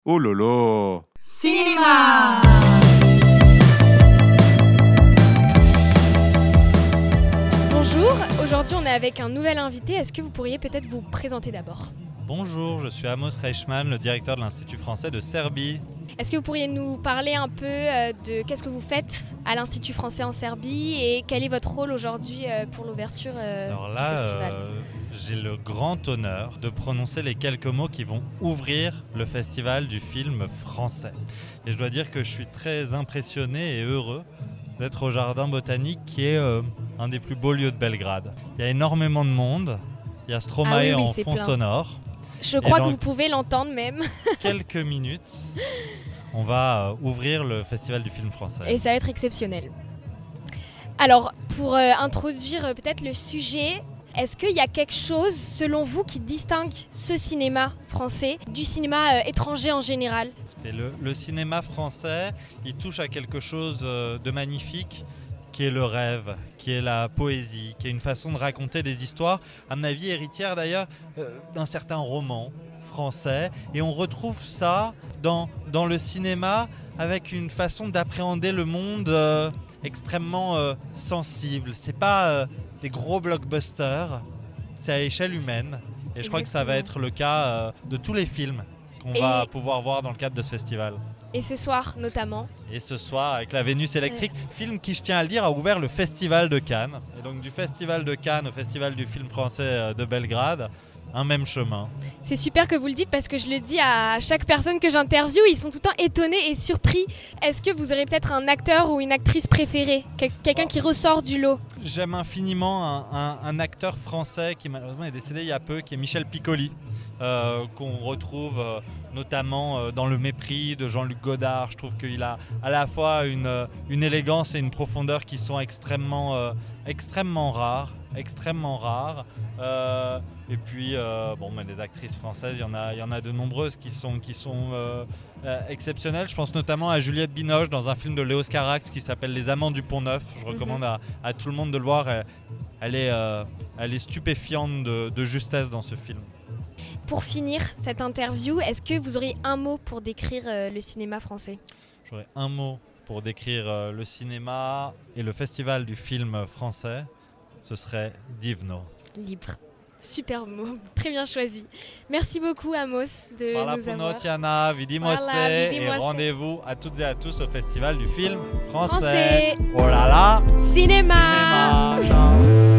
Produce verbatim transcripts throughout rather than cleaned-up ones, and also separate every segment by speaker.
Speaker 1: Oh lolo.
Speaker 2: Cinéma.
Speaker 3: Bonjour, aujourd'hui on est avec un nouvel invité. Est-ce que vous pourriez peut-être vous présenter d'abord ?
Speaker 4: Bonjour, je suis Amos Reichmann, le directeur de l'Institut français de Serbie.
Speaker 3: Est-ce que vous pourriez nous parler un peu de qu'est-ce que vous faites à l'Institut français en Serbie et quel est votre rôle aujourd'hui pour l'ouverture
Speaker 4: Alors
Speaker 3: du
Speaker 4: là,
Speaker 3: festival ?
Speaker 4: euh, j'ai le grand honneur de prononcer les quelques mots qui vont ouvrir le festival du film français. Et je dois dire que je suis très impressionné et heureux d'être au Jardin botanique qui est euh, un des plus beaux lieux de Belgrade. Il y a énormément de monde, il y a Stromae
Speaker 3: Ah oui, oui,
Speaker 4: en
Speaker 3: c'est
Speaker 4: fond
Speaker 3: plein.
Speaker 4: sonore.
Speaker 3: Je crois
Speaker 4: dans-
Speaker 3: que vous pouvez l'entendre même.
Speaker 4: Quelques minutes, on va euh, ouvrir le festival du film français.
Speaker 3: Et ça va être exceptionnel. Alors, pour euh, introduire euh, peut-être le sujet, est-ce qu'il y a quelque chose, selon vous, qui distingue ce cinéma français du cinéma euh, étranger en général ?
Speaker 4: Et le, le cinéma français, il touche à quelque chose euh, de magnifique, qui est le rêve, qui est la poésie, qui est une façon de raconter des histoires, à mon avis héritière d'ailleurs euh, d'un certain roman français. Et on retrouve ça dans, dans le cinéma avec une façon d'appréhender le monde euh, extrêmement euh, sensible. C'est pas euh, des gros blockbusters, c'est à échelle humaine. Et je crois que ça va être le cas euh, de tous les films qu'on
Speaker 3: Et-
Speaker 4: va pouvoir voir dans le cadre de ce festival.
Speaker 3: Et ce soir, notamment.
Speaker 4: Et ce soir, avec la Vénus électrique, film qui, je tiens à le dire, a ouvert le Festival de Cannes. Et donc du Festival de Cannes au Festival du film français euh, de Belgrade, un même chemin.
Speaker 3: C'est super que vous le dites parce que je le dis à chaque personne que j'interviewe, ils sont tout le temps étonnés et surpris. Est-ce que vous aurez peut-être un acteur ou une actrice préférée ? Quel- Quelqu'un qui ressort du lot ?
Speaker 4: J'aime infiniment un, un- un acteur français qui malheureusement est décédé il y a peu, qui est Michel Piccoli, euh, qu'on retrouve euh, notamment euh, dans Le Mépris de Jean-Luc Godard. Je trouve qu'il a à la fois une, euh, une élégance et une profondeur qui sont extrêmement, euh, extrêmement rares. extrêmement rares. Euh, et puis, euh, bon, mais les actrices françaises, il y en a, il y en a de nombreuses qui sont, qui sont euh, euh, exceptionnelles. Je pense notamment à Juliette Binoche dans un film de Léos Carax qui s'appelle Les Amants du Pont-Neuf. Je recommande à, à tout le monde de le voir. Elle, elle est, euh, elle est stupéfiante de, de justesse dans ce film.
Speaker 3: Pour finir cette interview, est-ce que vous auriez un mot pour décrire euh, le cinéma français ?
Speaker 4: J'aurais un mot pour décrire euh, le cinéma et le festival du film français. Ce serait divno.
Speaker 3: Libre. Super mot, très bien choisi. Merci beaucoup Amos de
Speaker 4: Hvala
Speaker 3: nous
Speaker 4: puno,
Speaker 3: avoir...
Speaker 4: Tiana, vidimo se,
Speaker 3: Voilà, vidimo
Speaker 4: et
Speaker 3: se.
Speaker 4: rendez-vous à toutes et à tous au festival du film français.
Speaker 3: Français.
Speaker 4: Oh là là,
Speaker 3: Cinéma,
Speaker 4: cinéma. Ciao.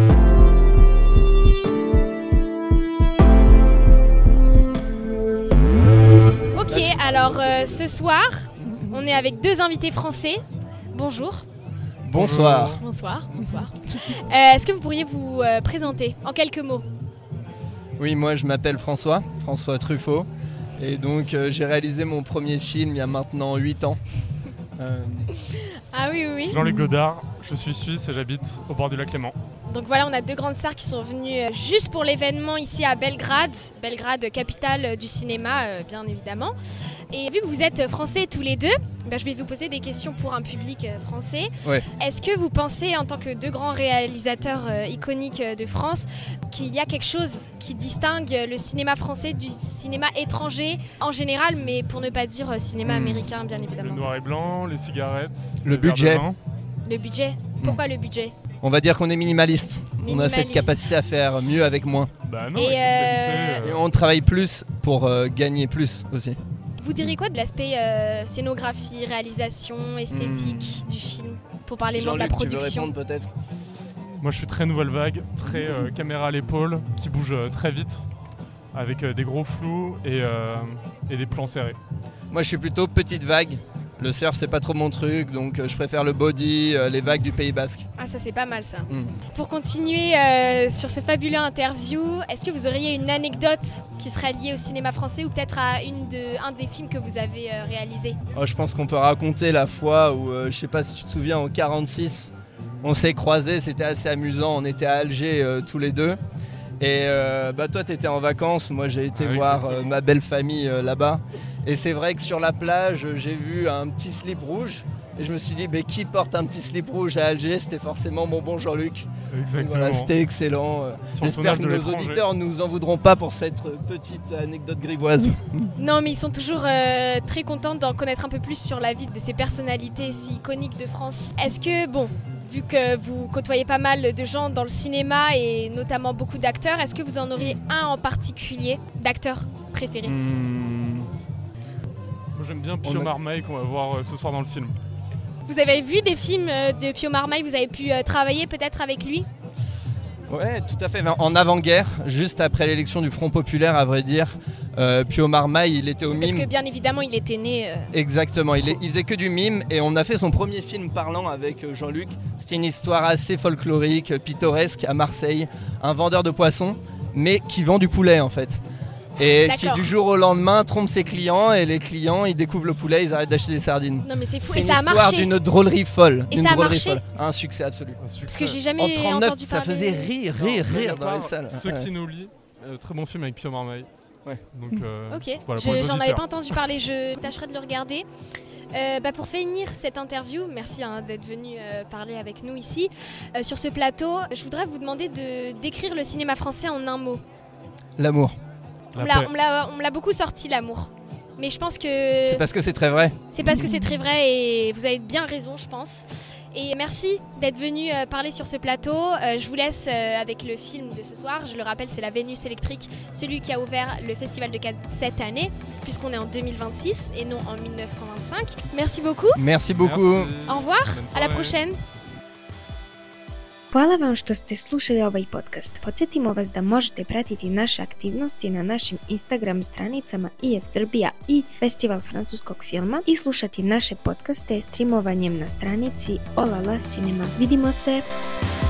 Speaker 3: Ok, alors euh, ce soir, on est avec deux invités français. Bonjour.
Speaker 5: Bonsoir.
Speaker 3: Bonsoir, bonsoir. Euh, est-ce que vous pourriez vous euh, présenter en quelques mots ?
Speaker 5: Oui, moi je m'appelle François, François Truffaut. Et donc euh, j'ai réalisé mon premier film il y a maintenant huit ans. Euh,
Speaker 3: Ah oui, oui, oui.
Speaker 6: Jean-Luc Godard, je suis suisse et j'habite au bord du lac Léman.
Speaker 3: Donc voilà, on a deux grandes stars qui sont venues euh, juste pour l'événement ici à Belgrade. Belgrade, capitale euh, du cinéma, euh, bien évidemment. Et vu que vous êtes français tous les deux, ben, je vais vous poser des questions pour un public euh, français.
Speaker 5: Ouais.
Speaker 3: Est-ce que vous pensez, en tant que deux grands réalisateurs euh, iconiques euh, de France, qu'il y a quelque chose qui distingue le cinéma français du cinéma étranger en général, mais pour ne pas dire euh, cinéma
Speaker 5: Hmm.
Speaker 3: américain, bien
Speaker 6: Le
Speaker 3: évidemment ?
Speaker 6: noir et blanc, les cigarettes,
Speaker 5: Le
Speaker 6: les verres de
Speaker 5: budget.
Speaker 6: vin.
Speaker 3: Le budget. Pourquoi le budget ?
Speaker 5: on va dire qu'on est minimaliste. On a
Speaker 3: Minimaliste.
Speaker 5: cette capacité à faire mieux avec moins.
Speaker 6: Bah non,
Speaker 3: Et,
Speaker 6: avec les
Speaker 3: euh,
Speaker 6: C N C,
Speaker 5: Et
Speaker 6: euh,
Speaker 5: on travaille plus pour euh, gagner plus aussi.
Speaker 3: Vous diriez quoi de l'aspect euh, scénographie, réalisation, esthétique du film, pour parler moins de la
Speaker 5: Jean-Luc, tu veux
Speaker 3: production?
Speaker 5: répondre peut-être ?
Speaker 6: moi je suis très nouvelle vague, très euh, caméra à l'épaule, qui bouge euh, très vite, avec euh, des gros flous et, euh, et des plans serrés.
Speaker 5: Moi je suis plutôt petite vague. Le surf c'est pas trop mon truc, donc euh, je préfère le body, euh, les vagues du Pays Basque.
Speaker 3: Ah, ça c'est pas mal ça.
Speaker 5: Mm.
Speaker 3: Pour continuer euh, sur ce fabuleux interview, est-ce que vous auriez une anecdote qui serait liée au cinéma français ou peut-être à une de, un des films que vous avez euh, réalisé?
Speaker 5: Oh, je pense qu'on peut raconter la fois où, euh, je sais pas si tu te souviens, en quarante-six, on s'est croisés, c'était assez amusant, on était à Alger euh, tous les deux. Et euh, bah, toi t'étais en vacances, moi j'ai été
Speaker 6: Ah oui,
Speaker 5: voir
Speaker 6: exactement.
Speaker 5: euh, ma belle famille euh, là-bas. Et c'est vrai que sur la plage, j'ai vu un petit slip rouge Et je me suis dit, mais qui porte un petit slip rouge à Alger? C'était forcément mon bon Jean-Luc.
Speaker 6: Exactement.
Speaker 5: Voilà, c'était excellent.
Speaker 6: Sur le
Speaker 5: J'espère
Speaker 6: tournage
Speaker 5: que
Speaker 6: de
Speaker 5: nos
Speaker 6: l'étranger.
Speaker 5: auditeurs nous en voudront pas pour cette petite anecdote grivoise.
Speaker 3: Non, mais ils sont toujours euh, très contents d'en connaître un peu plus sur la vie de ces personnalités si iconiques de France. Est-ce que, bon, vu que vous côtoyez pas mal de gens dans le cinéma et notamment beaucoup d'acteurs, est-ce que vous en auriez un en particulier d'acteur préféré?
Speaker 6: Hmm. Moi j'aime bien Pio
Speaker 5: On a-
Speaker 6: Marmaille qu'on va voir euh, ce soir dans le film.
Speaker 3: Vous avez vu des films euh, de Pio Marmaille? Vous avez pu euh, travailler peut-être avec lui?
Speaker 5: Ouais, tout à fait. En avant-guerre, juste après l'élection du Front Populaire, à vrai dire, euh, Pio Marmaille, il était au
Speaker 3: Parce
Speaker 5: mime.
Speaker 3: que bien évidemment, il était né... euh,
Speaker 5: Exactement, il, est- il faisait que du mime et on a fait son premier film parlant avec euh, Jean-Luc. C'était une histoire assez folklorique, euh, pittoresque à Marseille. Un vendeur de poissons, mais qui vend du poulet en fait. Et qui
Speaker 3: D'accord.
Speaker 5: du jour au lendemain trompe ses clients et les clients ils découvrent le poulet, ils arrêtent d'acheter des sardines.
Speaker 3: Non mais c'est fou,
Speaker 5: C'est
Speaker 3: et
Speaker 5: une
Speaker 3: ça a
Speaker 5: histoire
Speaker 3: marché.
Speaker 5: d'une drôlerie folle.
Speaker 3: Et
Speaker 5: d'une
Speaker 3: ça a
Speaker 5: drôlerie
Speaker 3: marché
Speaker 5: folle. Un succès absolu.
Speaker 6: Un succès.
Speaker 3: Parce que j'ai
Speaker 5: En
Speaker 3: jamais
Speaker 5: trente-neuf,
Speaker 3: entendu
Speaker 5: ça
Speaker 3: parler.
Speaker 5: faisait rire, rire,
Speaker 6: Non,
Speaker 5: rire
Speaker 6: mais
Speaker 5: dans
Speaker 6: à
Speaker 5: les
Speaker 6: part
Speaker 5: salles.
Speaker 6: Ceux
Speaker 5: Ouais.
Speaker 6: qui nous lient, euh, très bon film avec Pio Marmaille.
Speaker 5: Ouais.
Speaker 6: Donc, euh,
Speaker 3: Ok,
Speaker 6: voilà,
Speaker 3: Je-
Speaker 6: pour les
Speaker 3: j'en avais
Speaker 6: auditeurs.
Speaker 3: pas entendu parler, je tâcherai de le regarder. Euh, bah, pour finir cette interview, merci hein, d'être venu euh, parler avec nous ici. Euh, sur ce plateau, je voudrais vous demander de décrire le cinéma français en un mot.
Speaker 5: L'amour.
Speaker 3: On
Speaker 6: La
Speaker 3: me l'a-
Speaker 6: paix.
Speaker 3: on me l'a on me l'a beaucoup sorti, l'amour. Mais je pense que
Speaker 5: C'est parce que c'est très vrai.
Speaker 3: c'est parce que c'est très vrai et vous avez bien raison, je pense. Et merci d'être venu euh, parler sur ce plateau. Euh, je vous laisse euh, avec le film de ce soir. Je le rappelle, c'est La Vénus électrique, celui qui a ouvert le Festival de Cannes cette année, puisqu'on est en deux mille vingt-six et non en mille neuf cent vingt-cinq. Merci beaucoup.
Speaker 5: Merci beaucoup.
Speaker 6: Merci.
Speaker 3: Au revoir.
Speaker 6: Bonne
Speaker 3: À la
Speaker 6: soirée.
Speaker 3: prochaine.
Speaker 1: Hvala vam što ste slušali ovaj podcast. Podsjetimo vas da možete pratiti naše aktivnosti na našim Instagram stranicama I F Srbija i Festival francuskog filma i slušati naše podcaste streamovanjem na stranici Olala Cinema. Vidimo se!